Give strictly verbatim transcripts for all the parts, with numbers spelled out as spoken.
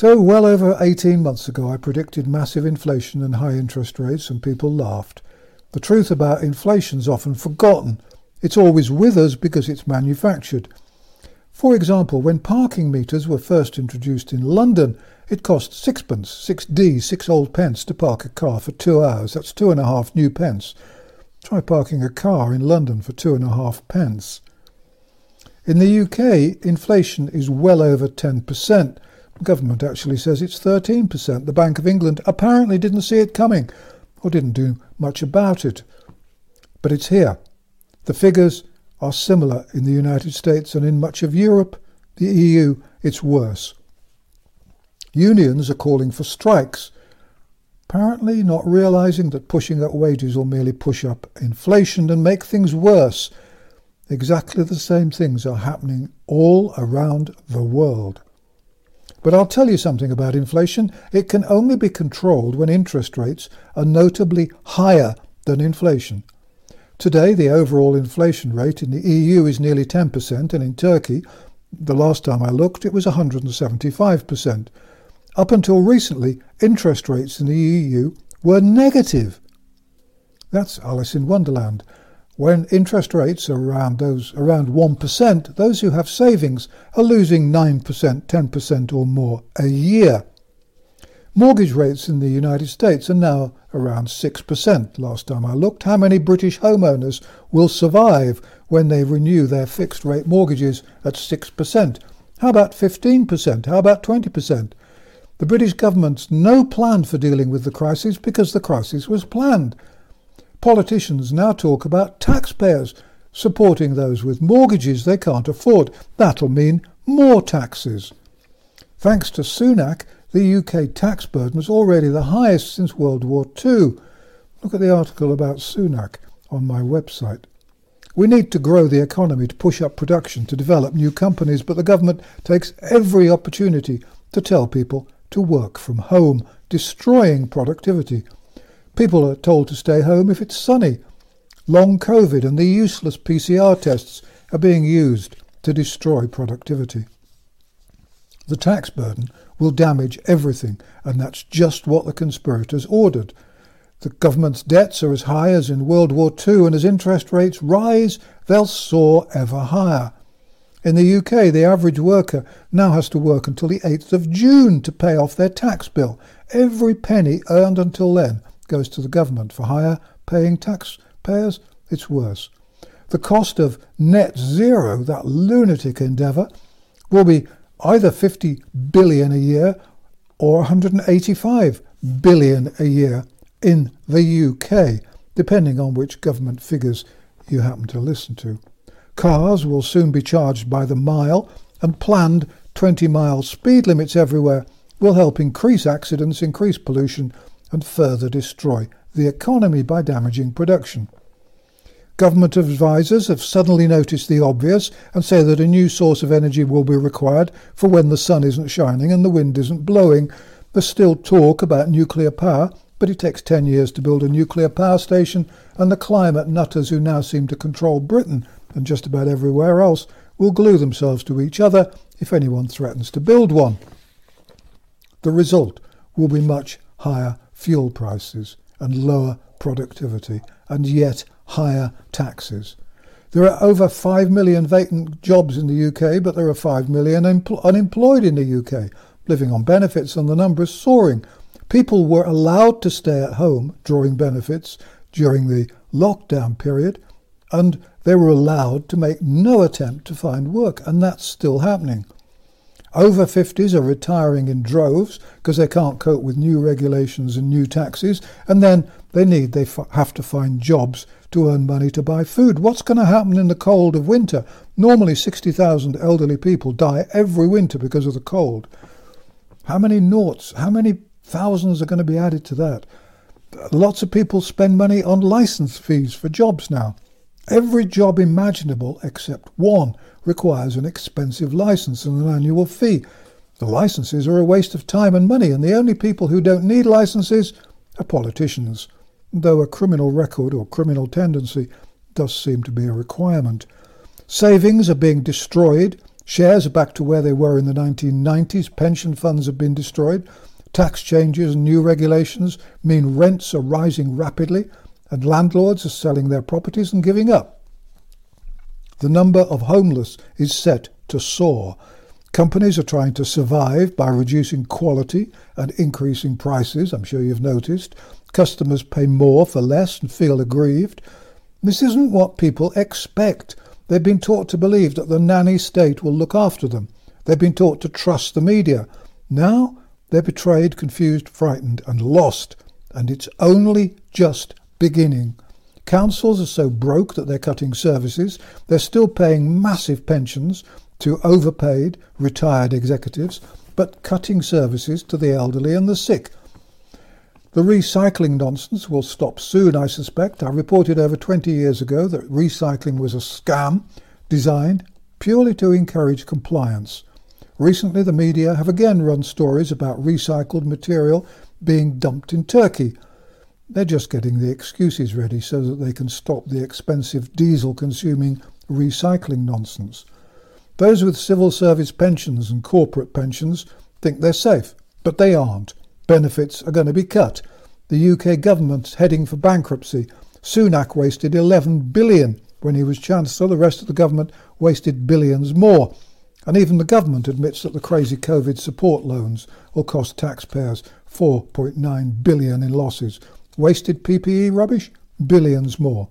So well over eighteen months ago I predicted massive inflation and high interest rates, and people laughed. The truth about inflation's often forgotten. It's always with us because it's manufactured. For example, when parking meters were first introduced in London, it cost sixpence, six d, six old pence to park a car for two hours. That's two and a half new pence. Try parking a car in London for two and a half pence. In the U K, inflation is well over ten percent. The government actually says it's thirteen percent. The Bank of England apparently didn't see it coming, or didn't do much about it. But it's here. The figures are similar in the United States, and in much of Europe, the E U, it's worse. Unions are calling for strikes, apparently not realising that pushing up wages will merely push up inflation and make things worse. Exactly the same things are happening all around the world. But I'll tell you something about inflation. It can only be controlled when interest rates are notably higher than inflation. Today, the overall inflation rate in the E U is nearly ten percent, and in Turkey, the last time I looked, it was one hundred seventy-five percent. Up until recently, interest rates in the E U were negative. That's Alice in Wonderland. When interest rates are around those around one percent, those who have savings are losing nine percent, ten percent or more a year. Mortgage rates in the United States are now around six percent. Last time I looked, how many British homeowners will survive when they renew their fixed rate mortgages at six percent? How about fifteen percent? How about twenty percent? The British government's no plan for dealing with the crisis because the crisis was planned. Politicians now talk about taxpayers supporting those with mortgages they can't afford. That'll mean more taxes. Thanks to Sunak, the U K tax burden is already the highest since World War Two. Look at the article about Sunak on my website. We need to grow the economy to push up production, to develop new companies, but the government takes every opportunity to tell people to work from home, destroying productivity. People are told to stay home if it's sunny. Long COVID and the useless P C R tests are being used to destroy productivity. The tax burden will damage everything, and that's just what the conspirators ordered. The government's debts are as high as in World War Two, and as interest rates rise, they'll soar ever higher. In the U K, the average worker now has to work until the eighth of June to pay off their tax bill. Every penny earned until then goes to the government. For higher paying taxpayers, it's worse. The cost of net zero, that lunatic endeavour, will be either fifty billion a year or one hundred eighty-five billion a year in the U K, depending on which government figures you happen to listen to. Cars will soon be charged by the mile, and planned twenty mile speed limits everywhere will help increase accidents, increase pollution, and further destroy the economy by damaging production. Government advisers have suddenly noticed the obvious and say that a new source of energy will be required for when the sun isn't shining and the wind isn't blowing. There's still talk about nuclear power, but it takes ten years to build a nuclear power station, and the climate nutters who now seem to control Britain and just about everywhere else will glue themselves to each other if anyone threatens to build one. The result will be much higher fuel prices and lower productivity, and yet higher taxes. There are over five million vacant jobs in the U K, but there are five million empl- unemployed in the U K, living on benefits, and the number is soaring. People were allowed to stay at home drawing benefits during the lockdown period, and they were allowed to make no attempt to find work, and that's still happening. Over fifties are retiring in droves because they can't cope with new regulations and new taxes, and then they need they f- have to find jobs to earn money to buy food. What's going to happen in the cold of winter? Normally sixty thousand elderly people die every winter because of the cold. How many noughts, how many thousands are going to be added to that? Lots of people spend money on license fees for jobs now. Every job imaginable except one requires an expensive license and an annual fee. The licenses are a waste of time and money, and the only people who don't need licenses are politicians, though a criminal record or criminal tendency does seem to be a requirement. Savings are being destroyed Shares are back to where they were in the nineteen nineties. Pension funds have been destroyed. Tax changes and new regulations mean rents are rising rapidly, and landlords are selling their properties and giving up. The number of homeless is set to soar. Companies are trying to survive by reducing quality and increasing prices. I'm sure you've noticed. Customers pay more for less and feel aggrieved. This isn't what people expect. They've been taught to believe that the nanny state will look after them. They've been taught to trust the media. Now they're betrayed, confused, frightened and lost. And it's only just beginning. Councils are so broke that they're cutting services. They're still paying massive pensions to overpaid, retired executives, but cutting services to the elderly and the sick. The recycling nonsense will stop soon, I suspect. I reported over twenty years ago that recycling was a scam designed purely to encourage compliance. Recently, the media have again run stories about recycled material being dumped in Turkey. They're just getting the excuses ready so that they can stop the expensive diesel-consuming recycling nonsense. Those with civil service pensions and corporate pensions think they're safe, but they aren't. Benefits are going to be cut. The U K government's heading for bankruptcy. Sunak wasted eleven billion pounds when he was Chancellor. The rest of the government wasted billions more. And even the government admits that the crazy COVID support loans will cost taxpayers four point nine billion pounds in losses. Wasted P P E rubbish? Billions more.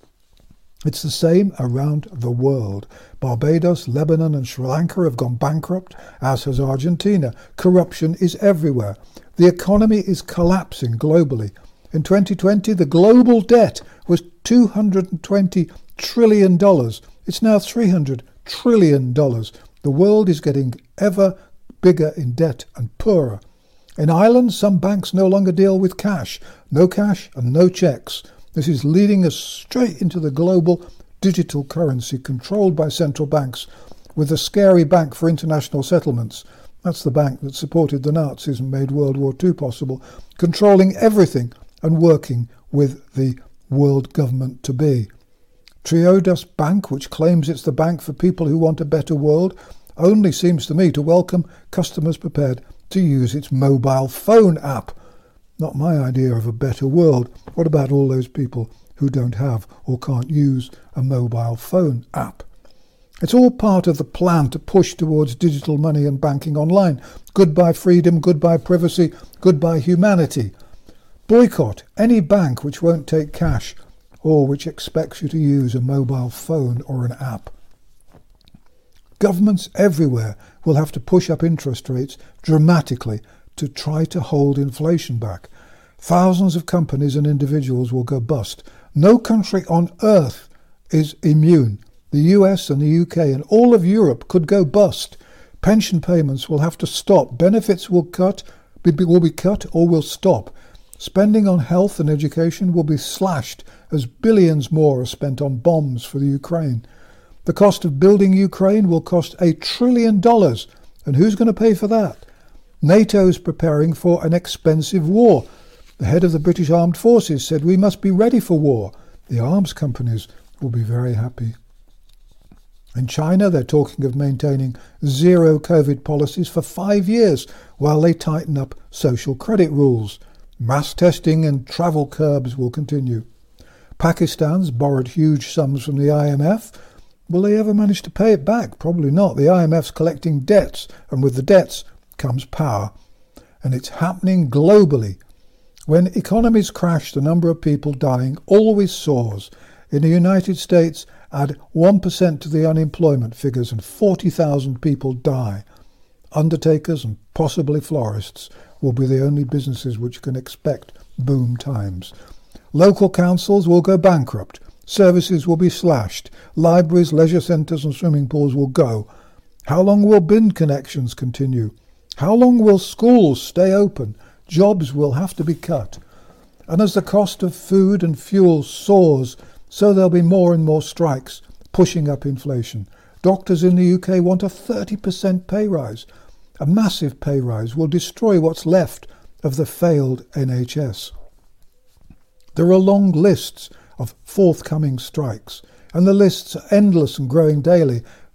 It's the same around the world. Barbados, Lebanon and Sri Lanka have gone bankrupt, as has Argentina. Corruption is everywhere. The economy is collapsing globally. In twenty twenty, the global debt was two hundred twenty trillion dollars. It's now three hundred trillion dollars. The world is getting ever bigger in debt and poorer. In Ireland, some banks no longer deal with cash. No cash and no checks. This is leading us straight into the global digital currency controlled by central banks, with the scary Bank for International Settlements. That's the bank that supported the Nazis and made World War Two possible, controlling everything and working with the world government to be. Triodos Bank, which claims it's the bank for people who want a better world, only seems to me to welcome customers prepared to use its mobile phone app. Not my idea of a better world. What about all those people who don't have or can't use a mobile phone app? It's all part of the plan to push towards digital money and banking online. Goodbye freedom, goodbye privacy, goodbye humanity. Boycott any bank which won't take cash or which expects you to use a mobile phone or an app. Governments everywhere will have to push up interest rates dramatically to try to hold inflation back. Thousands of companies and individuals will go bust. No country on earth is immune. The U S and the U K and all of Europe could go bust. Pension payments will have to stop. Benefits will cut, will be cut or will stop. Spending on health and education will be slashed as billions more are spent on bombs for the Ukraine. The cost of building Ukraine will cost a trillion dollars. And who's going to pay for that? NATO is preparing for an expensive war. The head of the British Armed Forces said we must be ready for war. The arms companies will be very happy. In China, they're talking of maintaining zero COVID policies for five years while they tighten up social credit rules. Mass testing and travel curbs will continue. Pakistan's borrowed huge sums from the I M F. Will they ever manage to pay it back? Probably not. The I M F's collecting debts, and with the debts comes power. And it's happening globally. When economies crash, the number of people dying always soars. In the United States, add one percent to the unemployment figures and forty thousand people die. Undertakers and possibly florists will be the only businesses which can expect boom times. Local councils will go bankrupt. Services will be slashed. Libraries, leisure centres and swimming pools will go. How long will bin connections continue? How long will schools stay open? Jobs will have to be cut. And as the cost of food and fuel soars, so there'll be more and more strikes, pushing up inflation. Doctors in the U K want a thirty percent pay rise. A massive pay rise will destroy what's left of the failed N H S. There are long lists of forthcoming strikes, and the lists are endless and growing daily.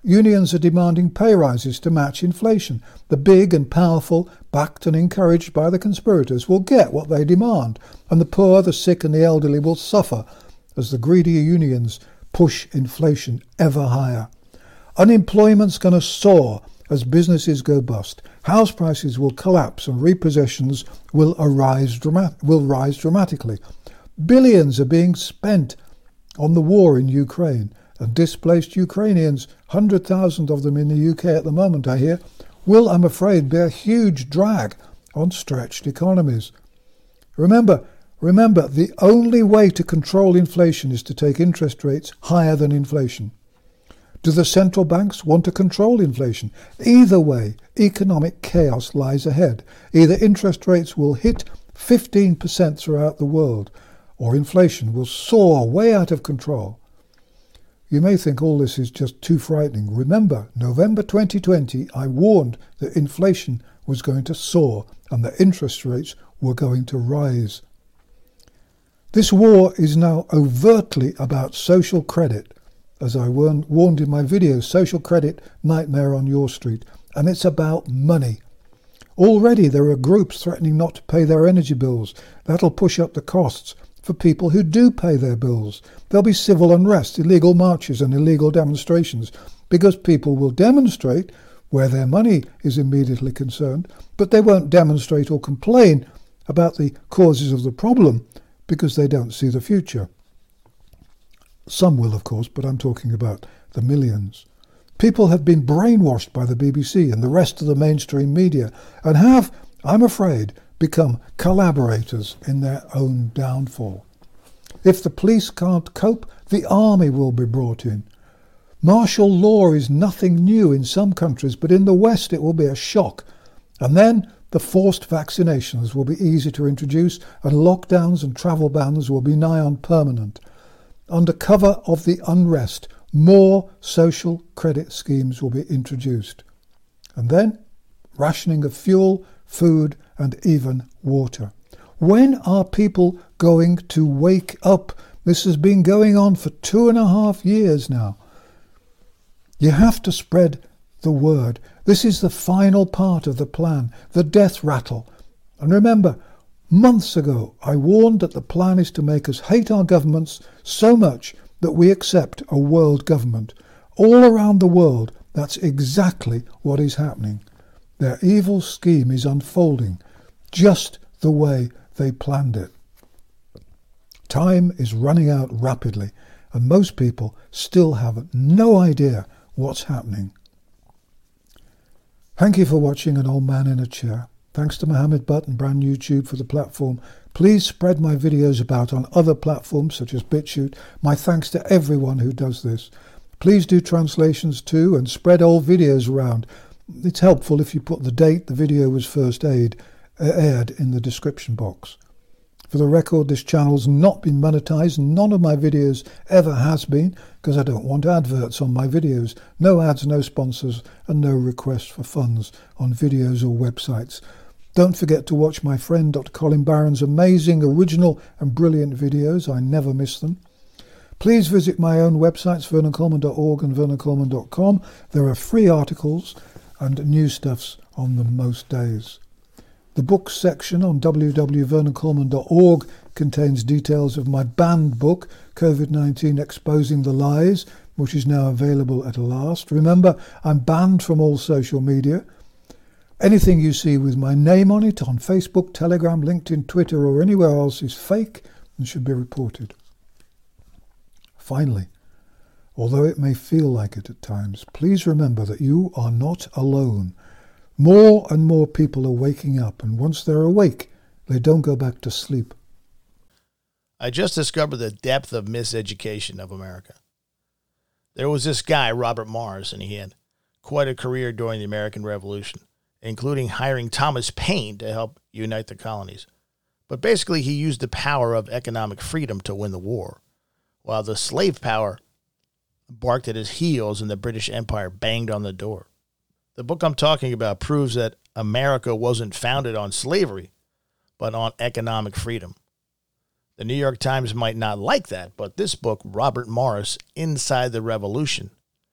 Unions are demanding pay rises to match inflation. The big and powerful, backed and encouraged by the conspirators, will get what they demand, and the poor, the sick and the elderly will suffer as the greedy unions push inflation ever higher. Unemployment's going to soar as businesses go bust. House prices will collapse and repossessions will, arise drama- will rise dramatically. Billions are being spent on the war in Ukraine, and displaced Ukrainians, one hundred thousand of them in the U K at the moment, I hear, will, I'm afraid, be a huge drag on stretched economies. Remember, remember, the only way to control inflation is to take interest rates higher than inflation. Do the central banks want to control inflation? Either way, economic chaos lies ahead. Either interest rates will hit fifteen percent throughout the world, or inflation will soar way out of control. You may think all this is just too frightening. Remember, November twenty twenty, I warned that inflation was going to soar and that interest rates were going to rise. This war is now overtly about social credit, as I warned in my video, Social Credit Nightmare on Your Street, and it's about money. Already there are groups threatening not to pay their energy bills. That'll push up the costs for people who do pay their bills. There'll be civil unrest, illegal marches and illegal demonstrations, because people will demonstrate where their money is immediately concerned, but they won't demonstrate or complain about the causes of the problem because they don't see the future. Some will, of course, but I'm talking about the millions. People have been brainwashed by the B B C and the rest of the mainstream media and have, I'm afraid, become collaborators in their own downfall. If the police can't cope, the army will be brought in. Martial law is nothing new in some countries, but in the West it will be a shock. And then the forced vaccinations will be easy to introduce, and lockdowns and travel bans will be nigh on permanent. Under cover of the unrest, more social credit schemes will be introduced. And then rationing of fuel, food and even water. When are people going to wake up? This has been going on for two and a half years now. You have to spread the word. This is the final part of the plan, the death rattle. And remember, months ago I warned that the plan is to make us hate our governments so much that we accept a world government. All around the world, that's exactly what is happening. Their evil scheme is unfolding just the way they planned it. Time is running out rapidly, and most people still have no idea what's happening. Thank you for watching An Old Man in a Chair. Thanks to Mohammed Butt and Brand YouTube for the platform. Please spread my videos about on other platforms such as BitChute. My thanks to everyone who does this. Please do translations too and spread old videos around. It's helpful if you put the date the video was first aired, uh, aired in the description box. For the record, this channel's not been monetized, and none of my videos ever has been, because I don't want adverts on my videos. No ads, no sponsors, and no requests for funds on videos or websites. Don't forget to watch my friend Doctor Colin Barron's amazing, original and brilliant videos. I never miss them. Please visit my own websites, vernon coleman dot org and vernon coleman dot com. There are free articles and new stuffs on them most days. The books section on w w w dot vernon coleman dot org contains details of my banned book, COVID nineteen Exposing the Lies, which is now available at last. Remember, I'm banned from all social media. Anything you see with my name on it on Facebook, Telegram, LinkedIn, Twitter or anywhere else is fake and should be reported. Finally, although it may feel like it at times, please remember that you are not alone. More and more people are waking up, and once they're awake, they don't go back to sleep. I just discovered the depth of miseducation of America. There was this guy, Robert Morris, and he had quite a career during the American Revolution, including hiring Thomas Paine to help unite the colonies. But basically, he used the power of economic freedom to win the war, while the slave power barked at his heels and the British Empire banged on the door. The book I'm talking about proves that America wasn't founded on slavery, but on economic freedom. The New York Times might not like that, but this book, Robert Morris, Inside the Revolution,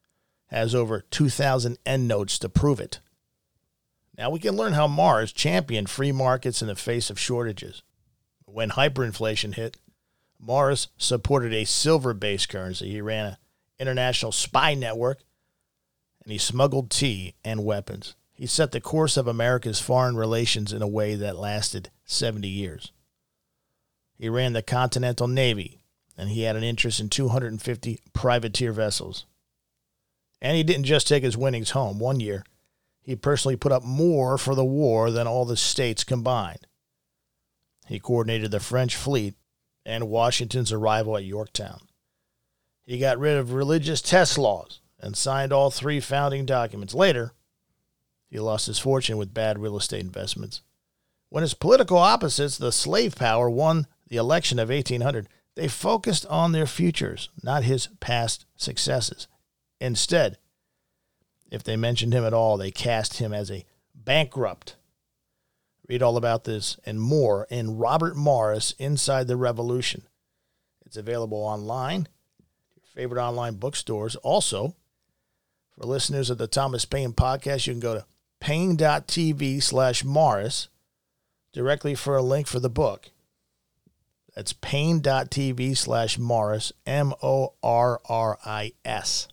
has over two thousand endnotes to prove it. Now we can learn how Mars championed free markets in the face of shortages. When hyperinflation hit, Mars supported a silver-based currency. He ran an international spy network, and he smuggled tea and weapons. He set the course of America's foreign relations in a way that lasted seventy years. He ran the Continental Navy, and he had an interest in two hundred fifty privateer vessels. And he didn't just take his winnings home. One year, he personally put up more for the war than all the states combined. He coordinated the French fleet and Washington's arrival at Yorktown. He got rid of religious test laws and signed all three founding documents. Later, he lost his fortune with bad real estate investments. When his political opposites, the slave power, won the election of eighteen hundred, they focused on their futures, not his past successes. Instead, if they mentioned him at all, they cast him as a bankrupt. Read all about this and more in Robert Morris, Inside the Revolution. It's available online, your favorite online bookstores. Also, for listeners of the Thomas Paine podcast, you can go to paine.tv slash Morris directly for a link for the book. That's paine.tv slash Morris, M O R R I S.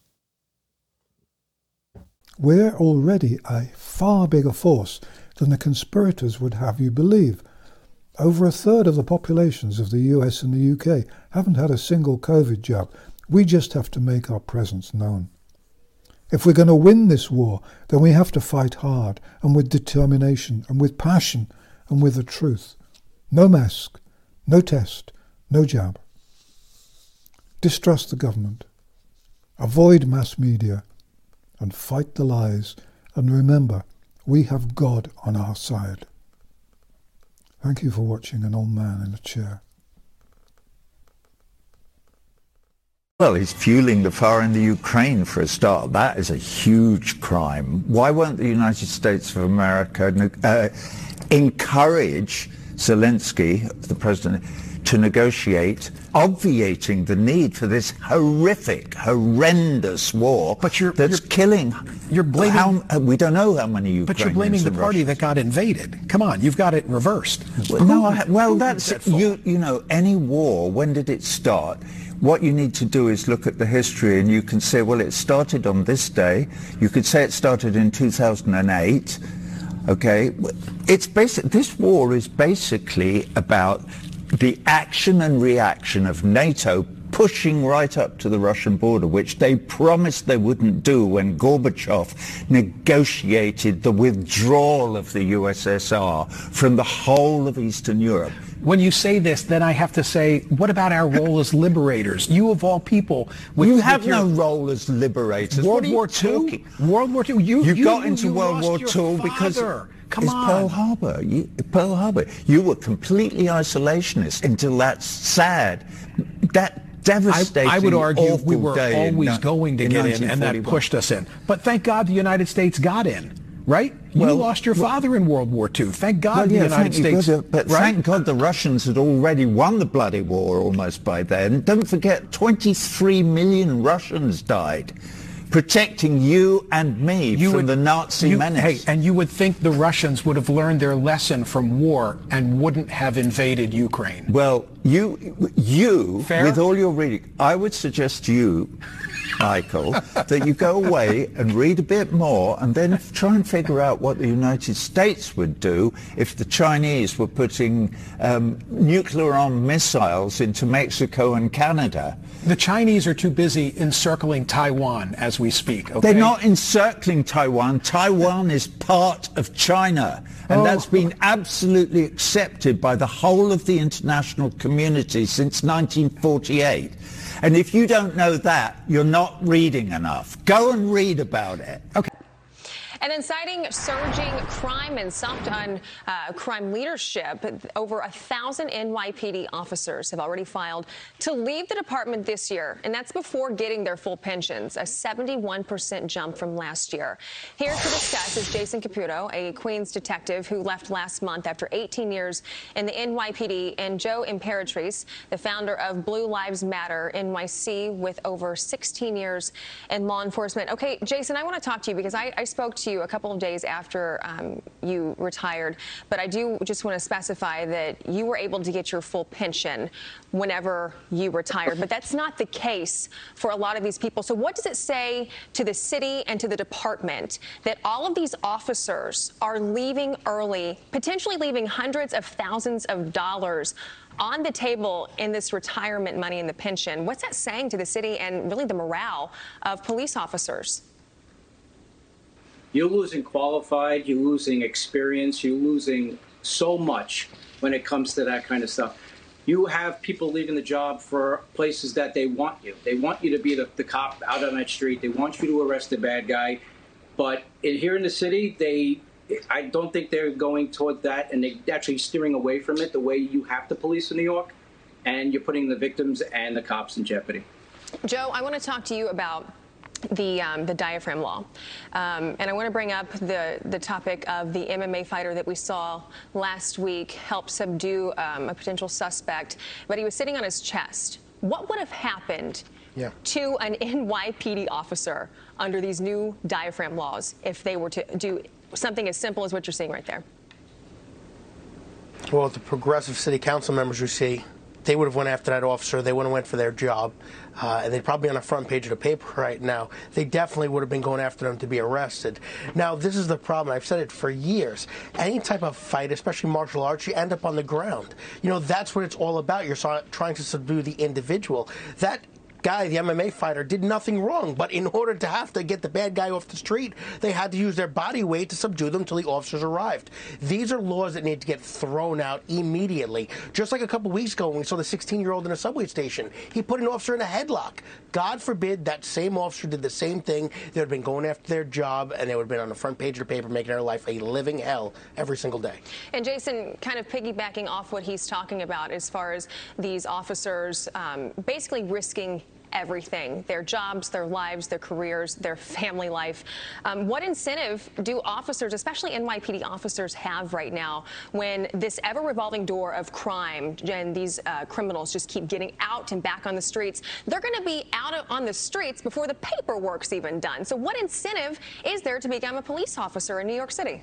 We're already a far bigger force than the conspirators would have you believe. Over a third of the populations of the U S and the U K haven't had a single COVID jab. We just have to make our presence known. If we're going to win this war, then we have to fight hard and with determination and with passion and with the truth. No mask, no test, no jab. Distrust the government. Avoid mass media and fight the lies. And remember, we have God on our side. Thank you for watching An Old Man in a Chair. Well, he's fueling the fire in the Ukraine for a start. That is a huge crime. Why won't the United States of America uh, encourage Zelensky, the president, to negotiate, obviating the need for this horrific, horrendous war but you're, that's you're, killing. You're blaming. How, we don't know how many Ukrainians. But you're blaming the party Russians. that got invaded. Come on, you've got it reversed. Well, no, I, well, that's that you. You know, any war. When did it start? What you need to do is look at the history, and you can say, well, it started on this day. You could say it started in two thousand eight. Okay, it's basic. This war is basically about the action and reaction of NATO pushing right up to the Russian border, which they promised they wouldn't do when Gorbachev negotiated the withdrawal of the U S S R from the whole of Eastern Europe. When you say this, then I have to say, what about our role as liberators? You of all people, with, you have with your, no role as liberators. World What are War you Two. talking? World War Two. You you, you got into you World War Two because Come it's on. Pearl Harbor. You, Pearl Harbor. You were completely isolationist until that's sad. That devastating. I, I would argue we were day always in, going to in get in, and that pushed us in. But thank God the United States got in. Right? You well, lost your father in World War Two. Thank God well, the yeah, United States. God, but right? thank God the Russians had already won the bloody war almost by then. Don't forget, twenty-three million Russians died protecting you and me you from would, the Nazi you, menace. Hey, and you would think the Russians would have learned their lesson from war and wouldn't have invaded Ukraine. Well, you, you, Fair? with all your reading, I would suggest to you, Michael, that you go away and read a bit more and then try and figure out what the United States would do if the Chinese were putting um, nuclear-armed missiles into Mexico and Canada. The Chinese are too busy encircling Taiwan as we speak. Okay? They're not encircling Taiwan. Taiwan is part of China. And oh. that's been absolutely accepted by the whole of the international community since nineteen forty-eight. And if you don't know that, you're not reading enough. Go and read about it. Okay. And then citing surging crime and soft on uh, crime leadership, over a thousand N Y P D officers have already filed to leave the department this year, and that's before getting their full pensions, a seventy-one percent jump from last year. Here to discuss is Jason Caputo, a Queens detective who left last month after eighteen years in the N Y P D, and Joe Imperatrice, the founder of Blue Lives Matter N Y C, with over sixteen years in law enforcement. Okay, Jason, I want to talk to you because I, I spoke to you a couple of days after um, you retired, but I do just want to specify that you were able to get your full pension whenever you retired, but that's not the case for a lot of these people. So what does it say to the city and to the department that all of these officers are leaving early, potentially leaving hundreds of thousands of dollars on the table in this retirement money and the pension? What's that saying to the city and really the morale of police officers? You're losing qualified, you're losing experience, you're losing so much when it comes to that kind of stuff. You have people leaving the job for places that they want you. They want you to be the, the cop out on that street. They want you to arrest the bad guy. But in, here in the city, they, I don't think they're going toward that, and they're actually steering away from it the way you have to police in New York, and you're putting the victims and the cops in jeopardy. Joe, I want to talk to you about the um, the diaphragm law, um, and I want to bring up the the topic of the M M A fighter that we saw last week help subdue um, a potential suspect, but he was sitting on his chest. What would have happened yeah. to an N Y P D officer under these new diaphragm laws if they were to do something as simple as what you're seeing right there? Well, the progressive city council members you see, they would have went after that officer. They would have went for their job, uh, and they'd probably be on the front page of the paper right now. They definitely would have been going after them to be arrested. Now, this is the problem. I've said it for years. Any type of fight, especially martial arts, you end up on the ground. You know, that's what it's all about. You're so- trying to subdue the individual. That guy, the M M A fighter, did nothing wrong, but in order to have to get the bad guy off the street, they had to use their body weight to subdue them until the officers arrived. These are laws that need to get thrown out immediately. Just like a couple weeks ago when we saw the sixteen-year-old in a subway station, he put an officer in a headlock. God forbid that same officer did the same thing. They would have been going after their job, and they would have been on the front page of the paper making their life a living hell every single day. And Jason, kind of piggybacking off what he's talking about as far as these officers um, basically risking everything, their jobs, their lives, their careers, their family life. Um, what incentive do officers, especially N Y P D officers, have right now when this ever-revolving door of crime and these uh, criminals just keep getting out and back on the streets? They're going to be out on the streets before the paperwork's even done. So what incentive is there to become a police officer in New York City?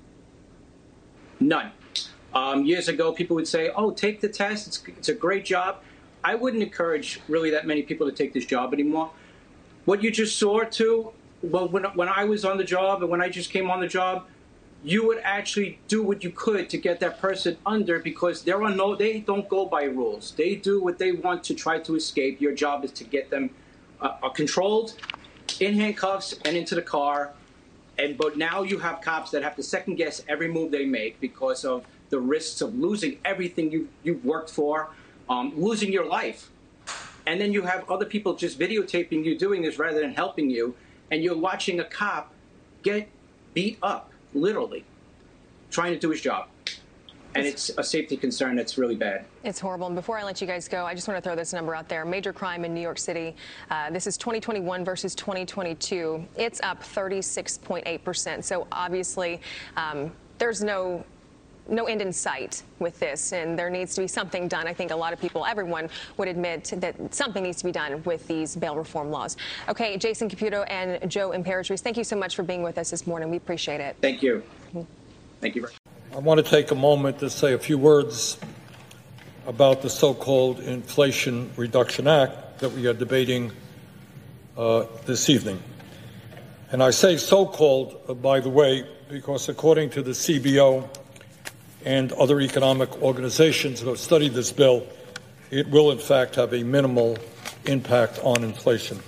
None. Um, years ago, people would say, oh, take the test. It's, it's a great job. I wouldn't encourage really that many people to take this job anymore. What you just saw, too, well, when, when I was on the job and when I just came on the job, you would actually do what you could to get that person under, because there are no, they don't go by rules. They do what they want to try to escape. Your job is to get them uh, controlled, in handcuffs, and into the car. And but now you have cops that have to second guess every move they make because of the risks of losing everything you, you've worked for. Um, losing your life. And then you have other people just videotaping you doing this rather than helping you, and you're watching a cop get beat up, literally, trying to do his job. And it's a safety concern that's really bad. It's horrible. And before I let you guys go, I just want to throw this number out there. Major crime in New York City. Uh, this is twenty twenty-one versus twenty twenty-two. It's up thirty-six point eight percent. So obviously, um, there's no... no end in sight with this, and there needs to be something done. I think a lot of people, everyone would admit that something needs to be done with these bail reform laws. Okay, Jason Caputo and Joe Imperatrice, thank you so much for being with us this morning. We appreciate it. Thank you. Mm-hmm. Thank you very much. I want to take a moment to say a few words about the so-called Inflation Reduction Act that we are debating uh, this evening. And I say so-called, uh, by the way, because according to the C B O, and other economic organizations who have studied this bill, it will in fact have a minimal impact on inflation.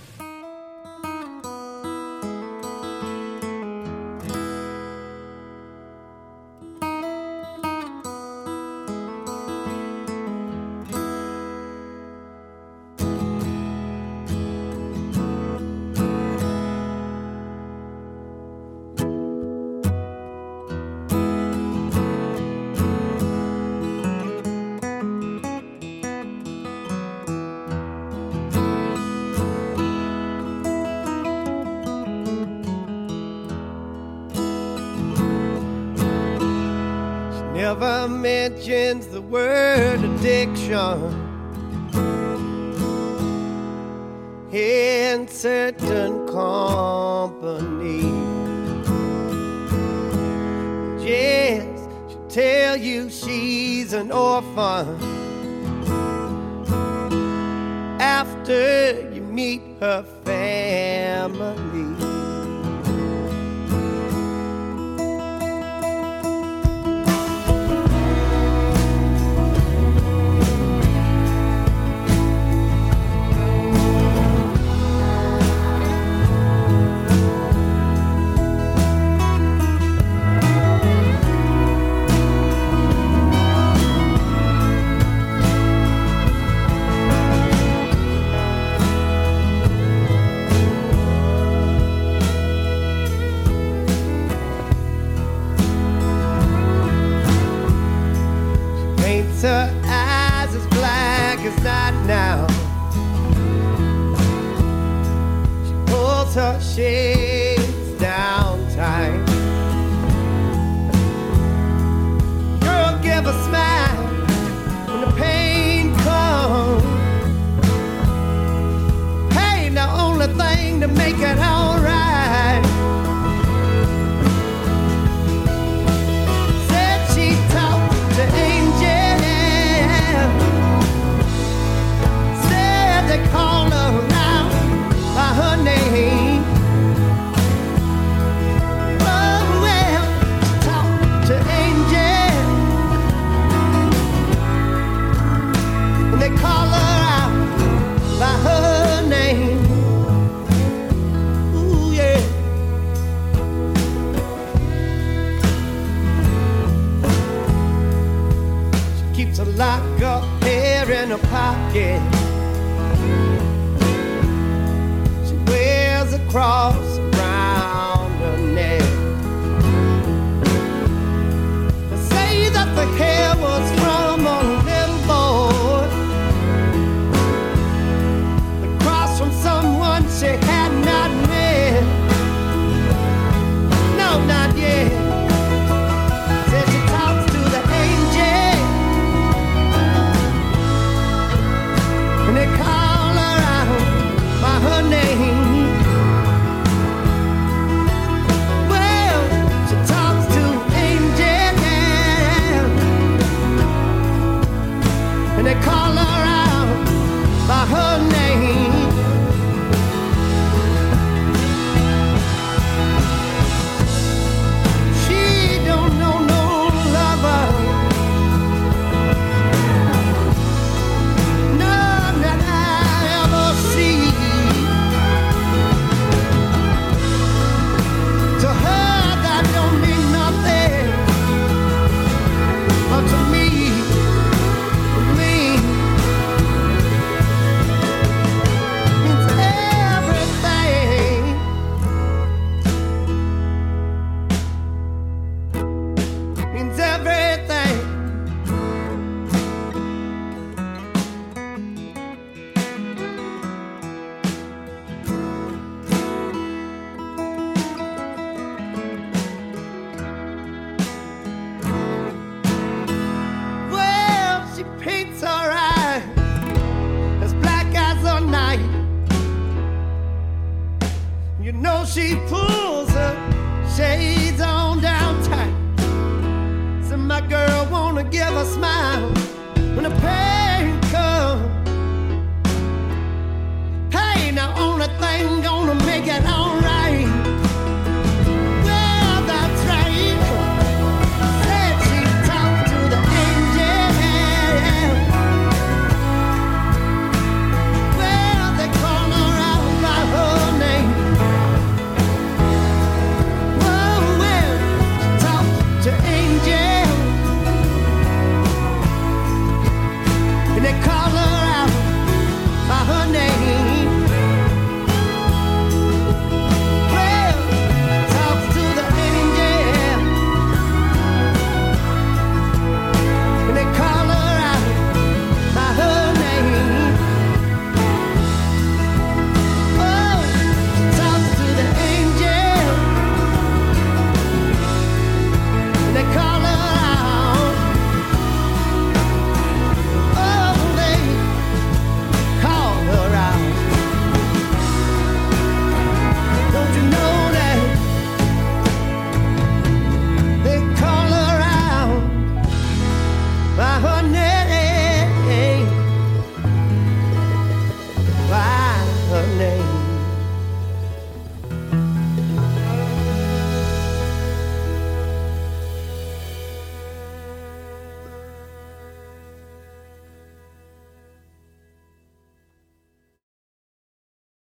never mentions the word addiction in certain company. Yes, she'll tell you she's an orphan after you meet her family. Her eyes as black as night now. She pulls her shades down tight. Girl, give a smile when the pain comes. Hey, the only thing to make it alright. Said she talked to angels. They call her around by her name. Oh, well, she talked to angels, and they call her out by her name. Ooh, yeah. She keeps a lock of hair in her pocket. Wears a cross around her neck. They say that the hair was from a little boy. The cross from someone she had not met. No, not yet. Said she talks to the angel, and they call her out by her name. Well, she talks to angels, and they call her out by her name. She don't know no lover, none that I ever see. To her that don't mean nothing, but to me, to me, means everything. Means everything. Well, she paints her eyes as black as the night. You know she pulls her shades on down tight. So my girl wanna give a smile when the pain comes. Hey, the only thing gonna make it alright.